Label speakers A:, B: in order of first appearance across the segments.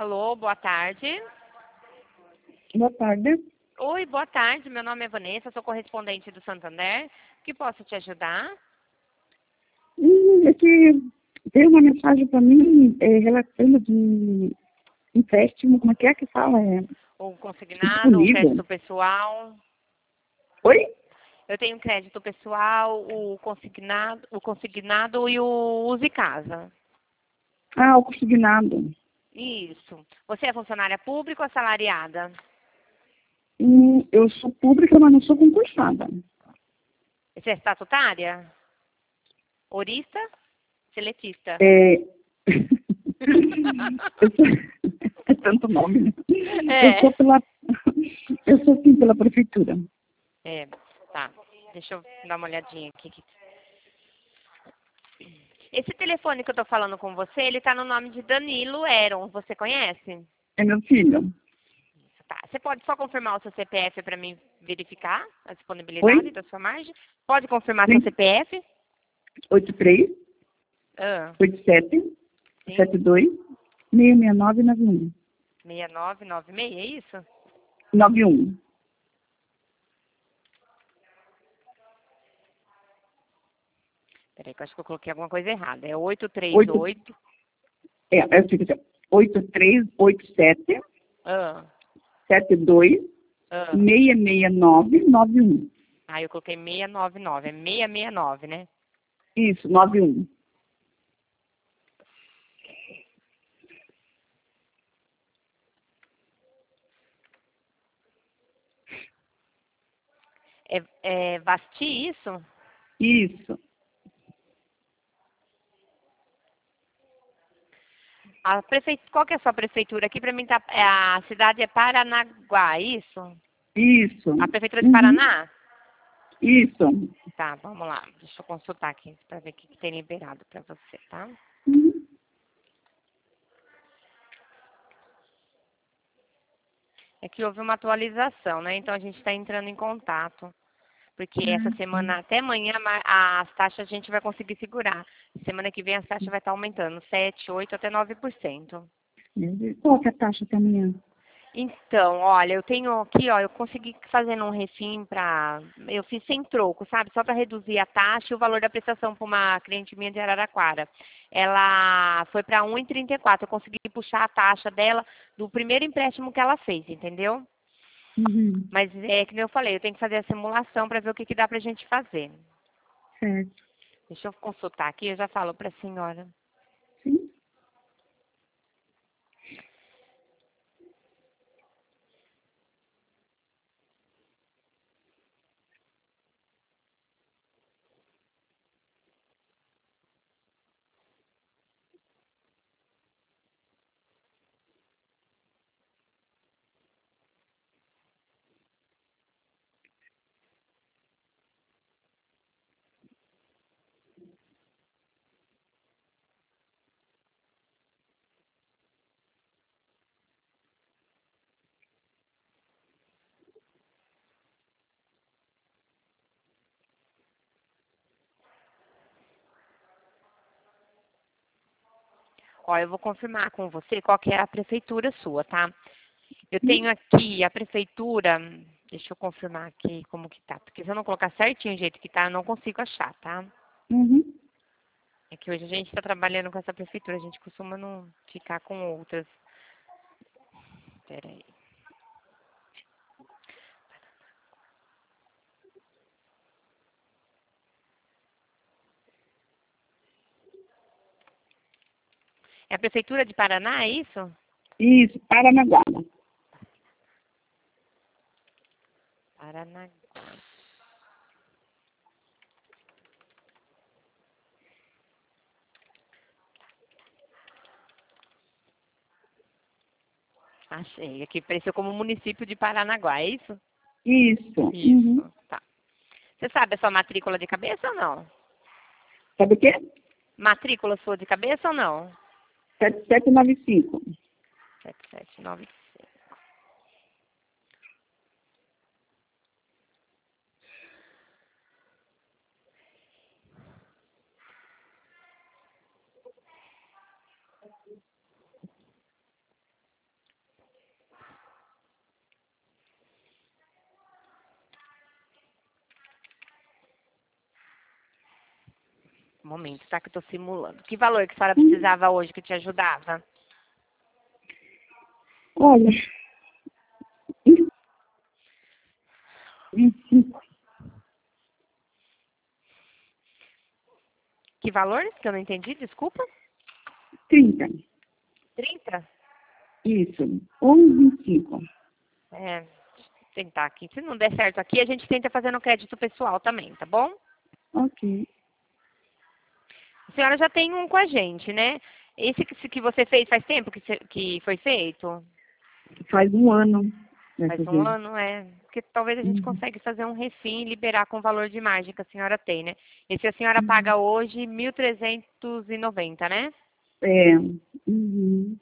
A: Alô, boa tarde.
B: Boa tarde.
A: Oi, boa tarde. Meu nome é Vanessa, sou correspondente do Santander. O que posso te ajudar?
B: É que tem uma mensagem para mim relatando de empréstimo, como é que fala?
A: O consignado, o
B: Disponível.
A: crédito pessoal.
B: Oi?
A: Eu tenho crédito pessoal, o consignado e o use casa.
B: Ah, o consignado.
A: Isso. Você é funcionária pública ou assalariada?
B: Eu sou pública, mas não sou concursada.
A: Você é estatutária? Horista? Seletista?
B: É... eu sou... É tanto nome, né? Eu
A: É.
B: sou eu sou sim pela prefeitura.
A: É, tá. Deixa eu dar uma olhadinha aqui. Esse telefone que eu tô falando com você, ele tá no nome de Danilo Eron. Você conhece?
B: É meu filho.
A: Tá. Você pode só confirmar o seu CPF para mim verificar a disponibilidade
B: Oi?
A: da sua margem? Pode confirmar seu
B: Sim.
A: CPF?
B: 83
A: Ah,
B: 87
A: sim.
B: 72 669 91.
A: 6996, é isso?
B: 91.
A: Peraí, que eu acho que eu coloquei alguma coisa errada. É
B: 8,
A: 838.
B: eu fico assim, 8387
A: Ah,
B: 72
A: ah.
B: 669 91.
A: Ah, eu coloquei 699. É 669, né?
B: Isso, 91.
A: É Vasti isso?
B: Isso.
A: Qual que é a sua prefeitura? Aqui para mim tá, a cidade é Paranaguá, isso?
B: Isso.
A: A prefeitura de
B: Uhum.
A: Paraná?
B: Isso.
A: Tá, vamos lá. Deixa eu consultar aqui para ver o que tem liberado para você, tá?
B: Uhum.
A: É que houve uma atualização, né? Então a gente está entrando em contato. Porque essa semana, até amanhã, as taxas a gente vai conseguir segurar. Semana que vem as taxas vai estar aumentando 7, 8 até 9%.
B: Qual que é a taxa até amanhã?
A: Então, olha, eu tenho aqui, ó, eu consegui fazendo um refim eu fiz sem troco, sabe? Só para reduzir a taxa e o valor da prestação para uma cliente minha de Araraquara. Ela foi para 1,34. Eu consegui puxar a taxa dela do primeiro empréstimo que ela fez, entendeu?
B: Uhum.
A: Mas é que nem eu falei, eu tenho que fazer a simulação para ver o que, que dá pra gente fazer.
B: Certo.
A: Deixa eu consultar aqui, eu já falo para a senhora.
B: Sim.
A: Ó, eu vou confirmar com você qual que é a prefeitura sua, tá? Eu tenho aqui a prefeitura, deixa eu confirmar aqui como que tá, porque se eu não colocar certinho o jeito que tá, eu não consigo achar, tá?
B: Uhum.
A: É que hoje a gente está trabalhando com essa prefeitura, a gente costuma não ficar com outras. Peraí. É a prefeitura de Paraná, é isso?
B: Isso, Paranaguá.
A: Paraná. Achei. Aqui apareceu como município de Paranaguá, é isso?
B: Isso. Uhum.
A: Isso, tá. Você sabe a sua matrícula de cabeça ou não?
B: Sabe o quê?
A: Matrícula sua de cabeça ou não?
B: 7795.
A: 7795. momento, tá? Que eu tô simulando. Que valor que a senhora precisava hoje que te ajudava?
B: Olha, 25,
A: Que valor? Que eu não entendi, desculpa.
B: 30.
A: 30.
B: Isso, 11,25.
A: É, deixa eu tentar aqui. Se não der certo aqui, a gente tenta fazer no crédito pessoal também, tá bom?
B: Ok.
A: A senhora já tem um com a gente, né? Esse que você fez faz tempo que foi feito?
B: Faz um ano
A: Faz
B: dessa
A: um
B: vez.
A: ano, é. Porque talvez a gente
B: Uhum.
A: consiga fazer um refim e liberar com o valor de margem que a senhora tem, né? Esse a senhora
B: Uhum.
A: paga hoje 1.390, né?
B: É. Uhum.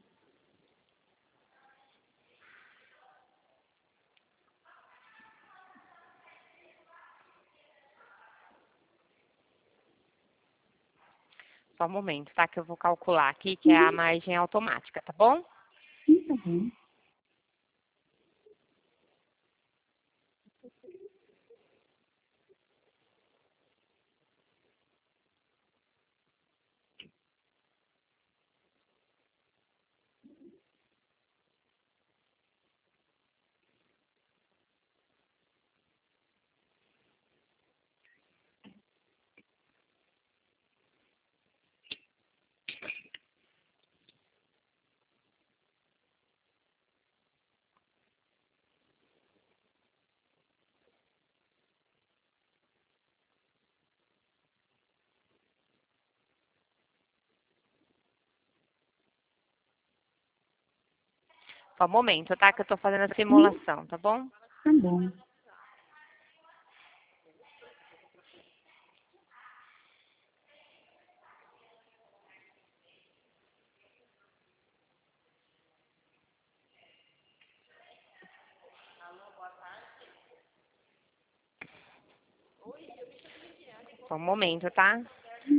A: Só um momento, tá? Que eu vou calcular aqui, que é a
B: Uhum.
A: margem automática, tá bom?
B: Sim, tá bom.
A: Só um momento, tá? Que eu tô fazendo a
B: Uhum.
A: simulação, tá bom?
B: Tá bom.
A: Só um momento, tá? A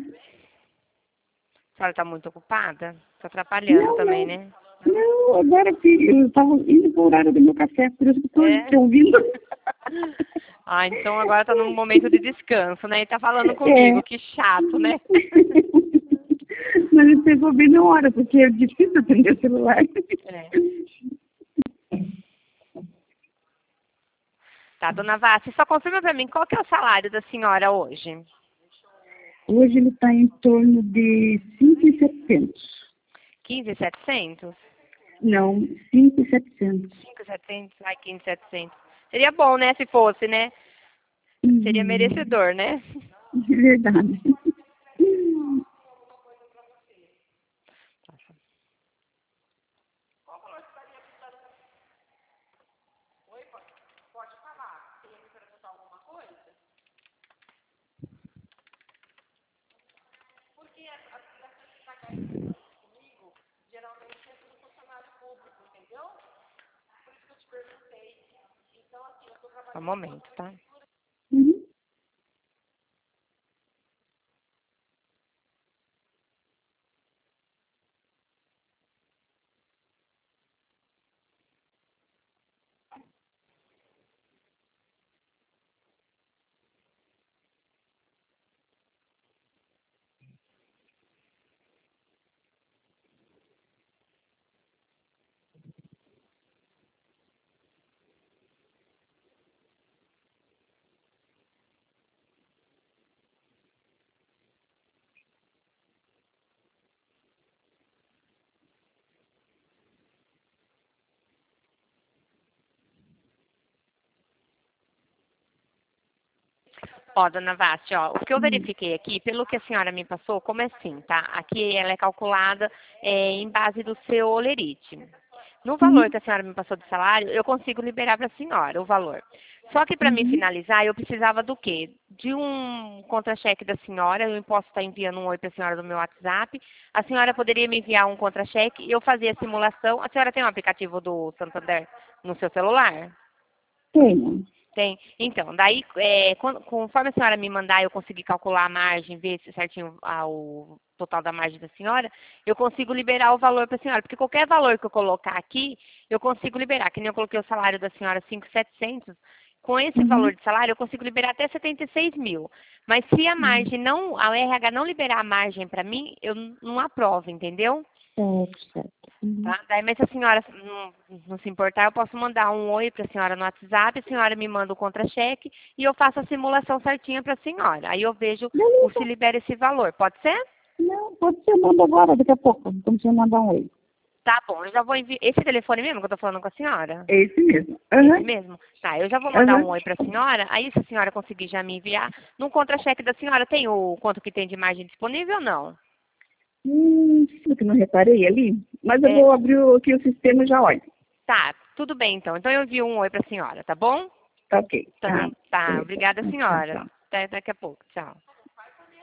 A: senhora tá muito ocupada? Tô atrapalhando
B: Não,
A: também,
B: não.
A: né? Não?
B: Não, agora que eu estava indo para o horário do meu café, por isso que estou te
A: É?
B: ouvindo.
A: Ah, então agora tá num momento de descanso, né? E tá falando
B: É.
A: comigo, que chato, né?
B: Mas ele pegou bem na hora, porque é difícil atender o celular.
A: É. Tá, dona Vássia, só confirma pra mim qual que é o salário da senhora hoje?
B: Hoje ele está em torno de 5.700.
A: 15.700?
B: Não, 5.700.
A: 5.700? Ai, 15.700. Seria bom, né, se fosse, né? Seria
B: Uhum.
A: merecedor, né?
B: É verdade.
A: Só um momento, tá?
B: Uhum.
A: Ó, dona Vasti, ó, o que eu
B: Uhum.
A: verifiquei aqui, pelo que a senhora me passou, como é assim, tá? Aqui ela é calculada em base do seu olerite. No valor
B: Uhum.
A: que a senhora me passou de salário, eu consigo liberar para a senhora o valor. Só que para me
B: Uhum.
A: finalizar, eu precisava do quê? De um contra-cheque da senhora, eu posso estar enviando um oi para a senhora do meu WhatsApp. A senhora poderia me enviar um contra-cheque, eu fazia a simulação. A senhora tem um aplicativo do Santander no seu celular?
B: Tenho.
A: Tem. Então, daí, conforme a senhora me mandar, eu conseguir calcular a margem, ver se certinho o total da margem da senhora, eu consigo liberar o valor para a senhora. Porque qualquer valor que eu colocar aqui, eu consigo liberar. Que nem eu coloquei o salário da senhora 5.700, Com esse valor de salário, eu consigo liberar até 76 mil. Mas se a margem não, a RH não liberar a margem para mim, eu não aprovo, entendeu?
B: Certo. Uhum.
A: Tá? Daí, mas se a senhora não se importar, eu posso mandar um oi para a senhora no WhatsApp, a senhora me manda o contra-cheque e eu faço a simulação certinha para a senhora. Aí eu vejo
B: Beleza.
A: se libera esse valor. Pode ser?
B: Não, pode ser, manda agora, daqui a pouco. Como você mandar um oi.
A: Tá bom, eu já vou enviar. Esse telefone mesmo que eu tô falando com a senhora?
B: É esse mesmo.
A: Esse mesmo? Tá, eu já vou mandar um
B: Aham.
A: oi para a senhora. Aí, se a senhora conseguir já me enviar, no contra-cheque da senhora tem o quanto que tem de margem disponível ou não?
B: Isso que não reparei ali. Mas eu
A: É,
B: vou abrir aqui o sistema e já olho.
A: tá, tudo bem então. Então eu envio um oi para a senhora, tá bom?
B: Tá ok.
A: Então, tá,
B: Beleza.
A: obrigada,
B: Tchau,
A: senhora.
B: tchau.
A: Até daqui a pouco. Tchau.